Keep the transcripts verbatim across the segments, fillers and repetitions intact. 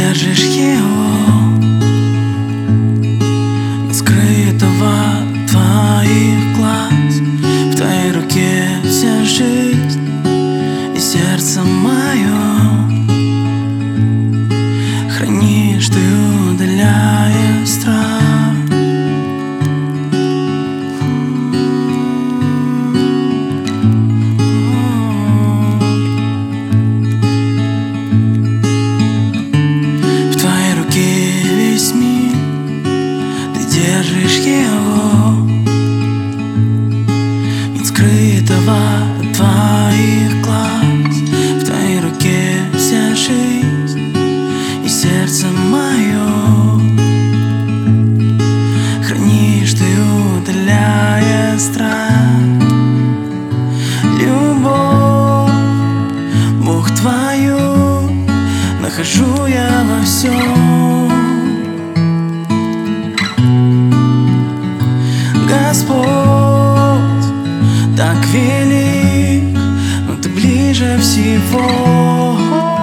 держишь его скрытого твоих глаз. В твоей руке вся жизнь и сердце мое. Хранишь ты, удаляя страх. В твоей руке весь мир, ты держишь его нет скрытого от твоих глаз. В твоей руке вся жизнь и сердце мое. Хранишь ты, удаляя страх. Любовь, Бог, твою нахожу я во всем. Господь так велик, но ты ближе всего.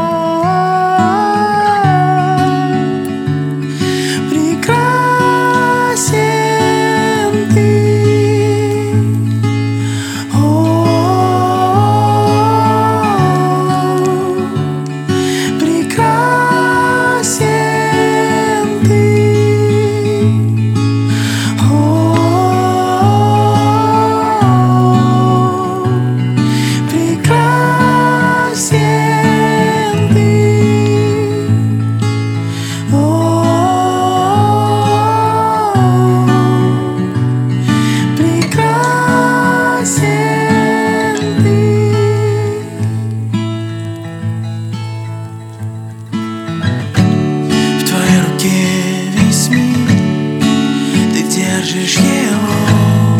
Весь мир, ты держишь его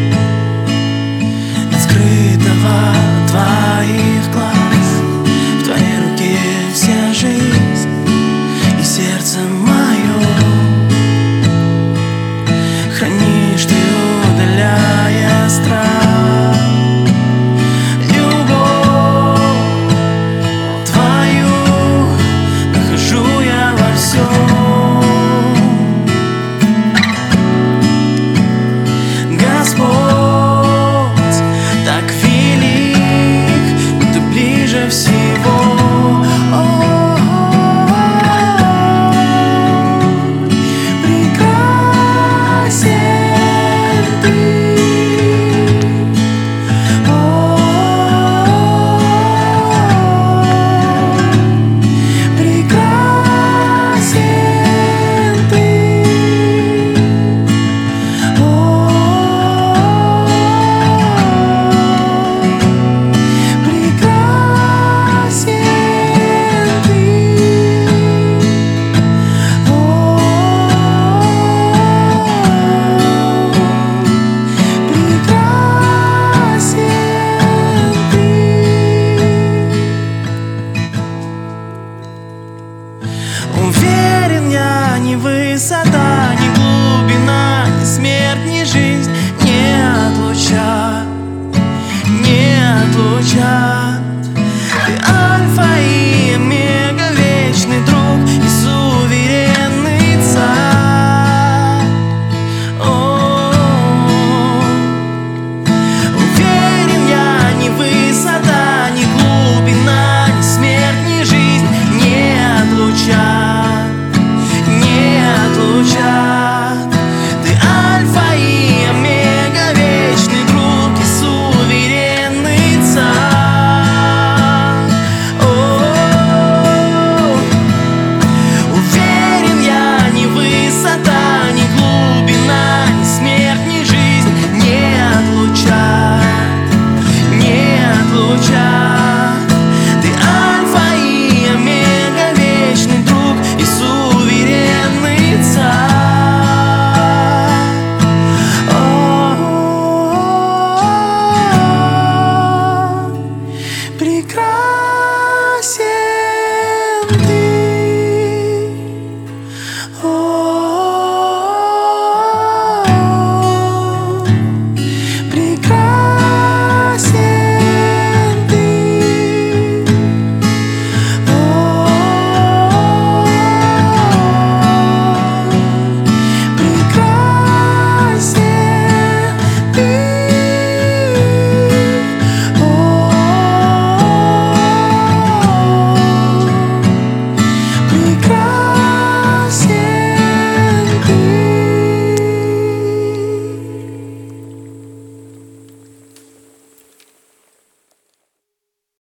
нет скрытого от твоих глаз. В твоей руке вся жизнь и сердце мое. Хранишь ты, удаляя страх. Любовь твою нахожу я во всем. Уверен я, ни высота, ни глубина, ни смерть, ни жизнь не отлучат, не отлучат. Ты альфа и омега, вечный друг и суверенный царь. О-о-о. Уверен я, ни высота, ни глубина, ни смерть, ни жизнь не отлучат. Ты альфа и омега, вечный друг и суверенный царь. О-о-о. Уверен я, ни высота, ни глубина, ни смерть, ни жизнь не отлучат, не отлучат. Ты альфа и омега, вечный друг и суверенный царь. Прекрасен ты.